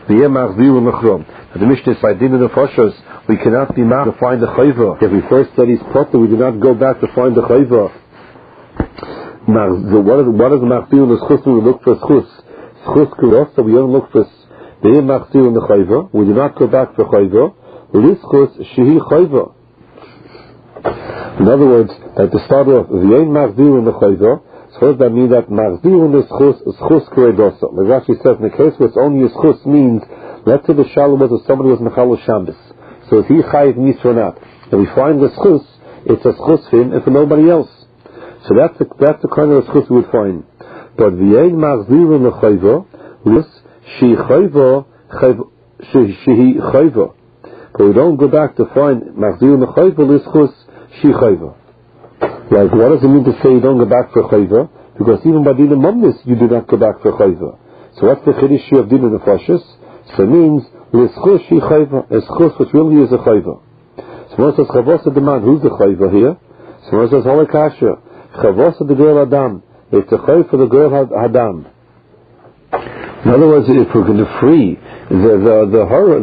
The Mishnah is by din of the Foshos, we cannot be mad to find the chayva. If we first said he's potter, we do not go back to find the chayva. What is machzir in the schus when we look for schus? Schus kurosa, we don't look for the machzir in the chayva. We do not go back for chayva. Lischus shehi chayva. In other words, at the start of the ein machzir in the chayva, so does that mean that machzir in the schus kuredosa? Like Rashi says, in the case where it's only a schus means, let's say the shalom was if somebody was mechal Shabbos. So is he chayiv mitzvah or not? And we find the schus, it's a schus for him and for nobody else. So that's the kind of schus we would find. But v'yein machzir in the chayva, she chayva. But we don't go back to find machzir in the chayva, l'schus she chayva. Like, what does it mean to say you don't go back for chayva? Because even by din momnis you do not go back for chayva. So what's the chiddush of din of the fashis? So it means l'schus she chayva, a schus which really is a chayva. So one says chavosa the man, who's the chayva here? So one says holakasha, chavosa the girl Adam, it's a chayv for the girl Adam. In other words, if we're going to free the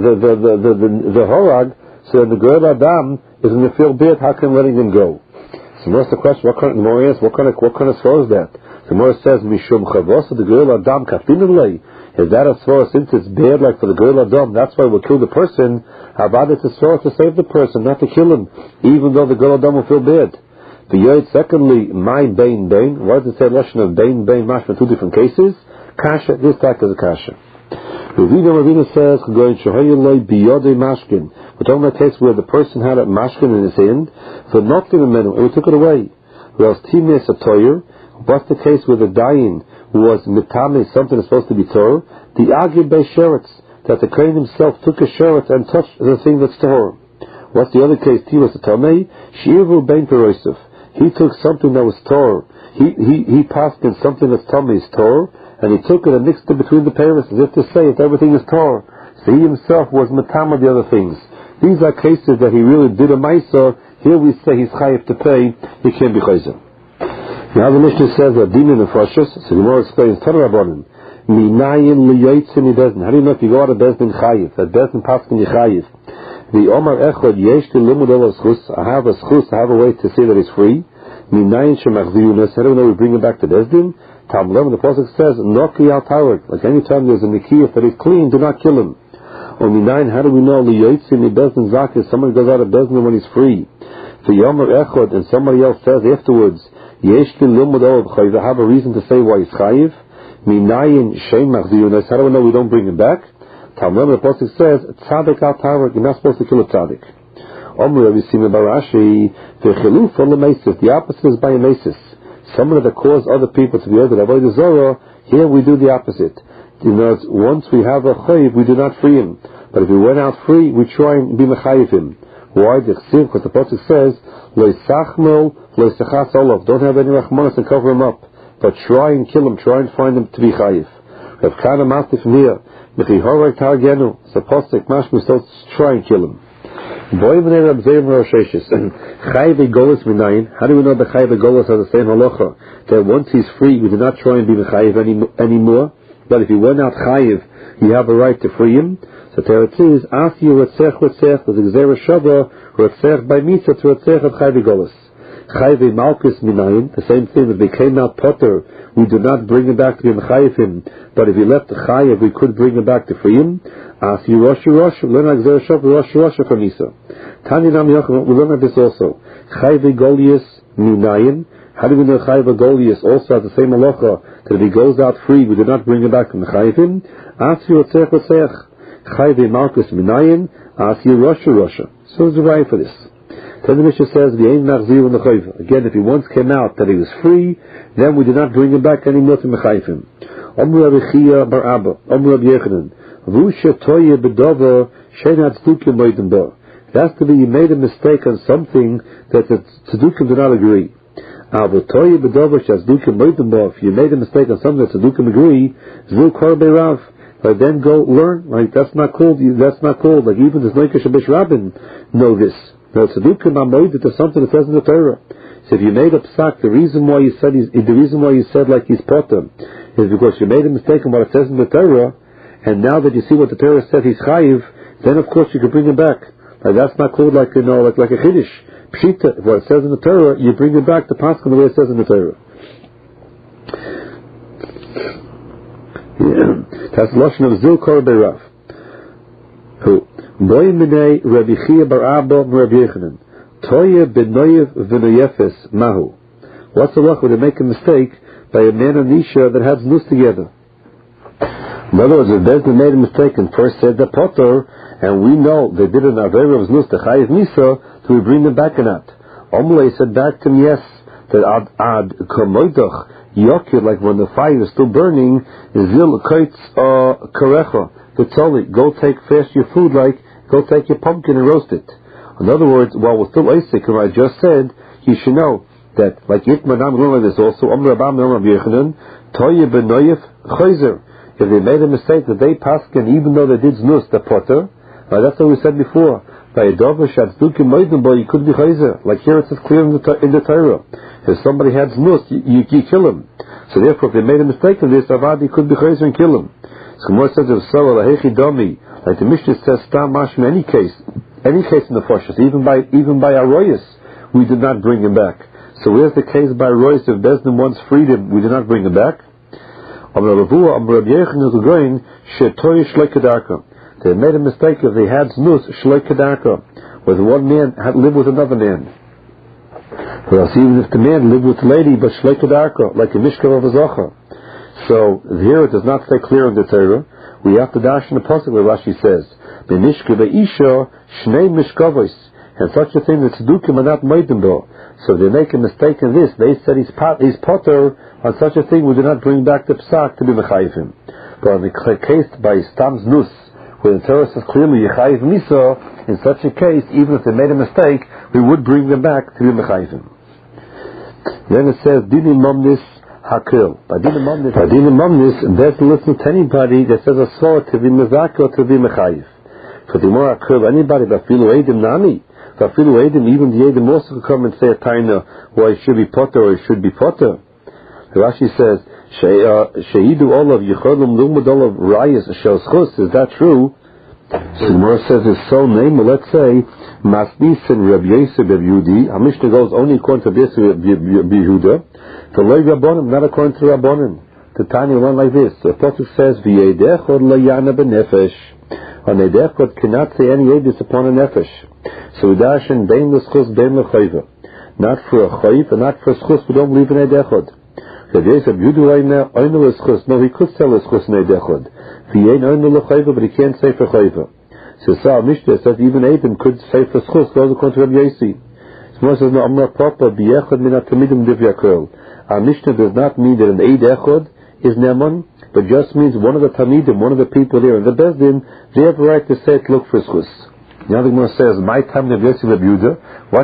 horag, so the girl Adam is going to feel bad. How can letting him go? So what's the question? What kind of svara is that? The Gemara says mishum chavos the girl Adam kafinulei. Is that a svara since it's bad, like for the girl Adam? That's why we'll kill the person. How about it's a svara to save the person, not to kill him, even though the girl Adam will feel bad. The yod secondly, my bain. Why does it say lashon of bain mashma two different cases? Kasha, this type is a kasha. Ravina says, we're talking about a case where the person had a mashkin in his hand, so not in a minute, and we took it away. Whereas times a toyer, what's the case where the dying was mitame, something that's supposed to be torah, the agib by sheretz, that the kohen himself took a sheretz and touched the thing that's torah. What's the other case? Timas a tamei, shivu bein peroisif. He took something that was torah. He passed in something that's tamei is torah, and he took it and mixed it between the parents as if to say if everything is Torah. So he himself was matam of the other things. These are cases that he really did a ma'aser. Here we say he's chayiv to pay, he can't be chayiv. Now the Mishnah says that din in the fashis, so the Gemara explains, Torah Rabbanim, minayin liyotzin bezdin. How do you know if you go out of bezdin chayiv? That bezdin paskin you chayiv. The Omar echad yesh to limud el schus. I have a schus, I have a way to say that he's free. Minayin shemachziyunas. How do we know we bring him back to bezdin? Tam 11, the Pasuk says, Noki al Tawak. Like any time there's a Nikiyah that is clean, do not kill him. On 9, how do we know Liyotzim mi Bezdin Zakis? Somebody goes out of Bezdin when he's free. For Yomer Echod, and somebody else says afterwards, Yeshkin Limud Olav Chayiv. I have a reason to say why he's Chayiv. Minayin Shem Machziyunas. How do we know we don't bring him back? Tam 11, the Pasuk says, Tzadik al Tawak. You're not supposed to kill a Tzadik. Omer Avisim Barashi, the Chiluf on the Mesis. The opposite is by a Mesis. Someone that caused other people to be able to avoid the Zorah, here we do the opposite. Once we have a chayiv, we do not free him. But if we went out free, we try and be mechayiv him. Why? Because the Pasuk says, Lo yisachmel, lo yisachas olav. Don't have any rachmanas and cover him up. But try and kill him, try and find him to be chayiv. Rav Kana Mastif Mir, Mechi Horek Targenu, so Pasuk Mashmi, so try and kill him. How do we know the Chayiv Golos are the same halacha? That once he's free, we do not try and be Chayiv anymore. But if he went out Chayiv, you have a right to free him. So there it is, Asi Ratzech, there's a Gzera Shava, Ratzech by Mitzah to Ratzech of Chayiv Golos. Chayiv Malkus Minayin, the same thing, if they came out Potter, we do not bring him back to be Chayiv him. But if he left the Chayiv, we could bring him back to free him. Ask you Rosh, learn Gzera Shava, Rosh from Isa. Tanya Nam Yochim, we learn this also. Chayve Golias Minayin. How do we know Chayve Golias also has the same halacha that if he goes out free, we do not bring him back from the Chayvim? Ask you Otzech Otzech. Chayve Malkus Minayin. Ask you Rosh. So there's a right for this. Then the Mishnah says, V'yein Machzir in the Chayv. Again, if he once came out that he was free, then we do not bring him back anymore to Mechayvim. Omru Rabbi Chia Bar Abba. Omru Rabbi Yechanan. V'usha Toye B'dova Shenat Stukim Moedim Bo. It has to be you made a mistake on something that the Tzedukim do not agree. If you made a mistake on something that Tzedukim agree, but then go learn. Like that's not called. Like even the Noikesh Abish Rabbin know this. No, Tzedukim are moeded to something that says in the Torah. So if you made a psak, the reason why you said like he's potter is because you made a mistake on what it says in the Torah. and now that you see what the Torah says he's chayiv, then of course you can bring him back. Like that's not called like a chiddush. Pshita, what it says in the Torah, you bring it back to Pascha the way it says in the Torah. That's the lashon of Zilkor Beirav. Who? Boy minei Rabbi Chia bar Abba Rabbi Yechanan. Toye benoyev v'noyefes mahu. What's the luck when they make a mistake by a man and Isha that has nus together? In other words, if Bezdin made a mistake and first said the potter, and we know they did an avera of nus to chayiv misa, do we bring them back or not? Omlei said back to him, yes, that ad komoidach yokir, like when the fire is still burning, zil kaitz karecha, v'tzoli, go take fast your food, like go take your pumpkin and roast it. In other words, while we're still Isaac, and I just said, you should know that, like Yitman, I'm going like this also, Rabbi Yechanan, Toye benoyev chayzer. If they made a mistake that they paskin, even though they did znus, the potter, that's what we said before. By a dover shatzdukim moedim, you could be chayzer. Like here it says clear in the Torah. If somebody had znus, you kill him. So therefore, if they made a mistake in this, avad, you could be chayzer and kill him. So Gemara says of Sala lahechi domi, like the Mishnah says, stam mash in any case in the Foshas, even by Aroyas, we did not bring him back. So where's the case by Aroyas? If Bezdin wants freedom, we did not bring him back. They made a mistake if they had znus shloi kedarka, where one man had lived with another man. Or else even if the man lived with the lady, but shloi kedarka, like a mishkav of a zocha. So here it does not say clear in the Torah. We have to dash in the pasuk where Rashi says, "B'mishkav isha shnei mishkavos," and such a thing that tzedukim are not meidim bo. So they make a mistake in this. They said he's potter on such a thing. We do not bring back the psak to be mechayivim. But in the case by stam znus, where the Torah says clearly yechayiv misa, in such a case, even if they made a mistake, we would bring them back to be mechayivim. Then it says dinim momnis hakil. By dinim momnis, there's to listen to anybody that says a sword to be mezak or to be mechayiv. For the more hakil, anybody that filu edim nami. Even the Edim also could come and say a taina why it should be potter or it should be potter. Rashi says, Shehidu olav yichodum lumud olav rayas shelschus. Is that true? So the Gemara says it's so named. Let's say Masnisin Reb Yosef Reb Yudi. Our Mishnah goes only according to this Reb Yehuda. The Loi Rabbanim, not according to Rabbanim. The Tanya went like this. The Pasuk says, V'yedechod layana benefesh. On a dechod cannot say any edus upon a nefesh. So we dash in bein l'schus bein l'chayva. Not for a chayv and not for a schus, we don't believe in a dechod. No, he could sell a schus in a dechod. But he can't say for chayva. So our Mishnah says even Adam could say for schus, goes according to Rabbi Yossi. Someone says, no, Amar Papa, b'yechod min ha-tamidim divrei. Our Mishnah does not mean that an eid echod is neman, but just means one of the tamidim, one of the people there in the Bezdin, they have a right to say it, look for schus. Now the Gemara says, my time Rabbi Yossi Rabbi Yehuda.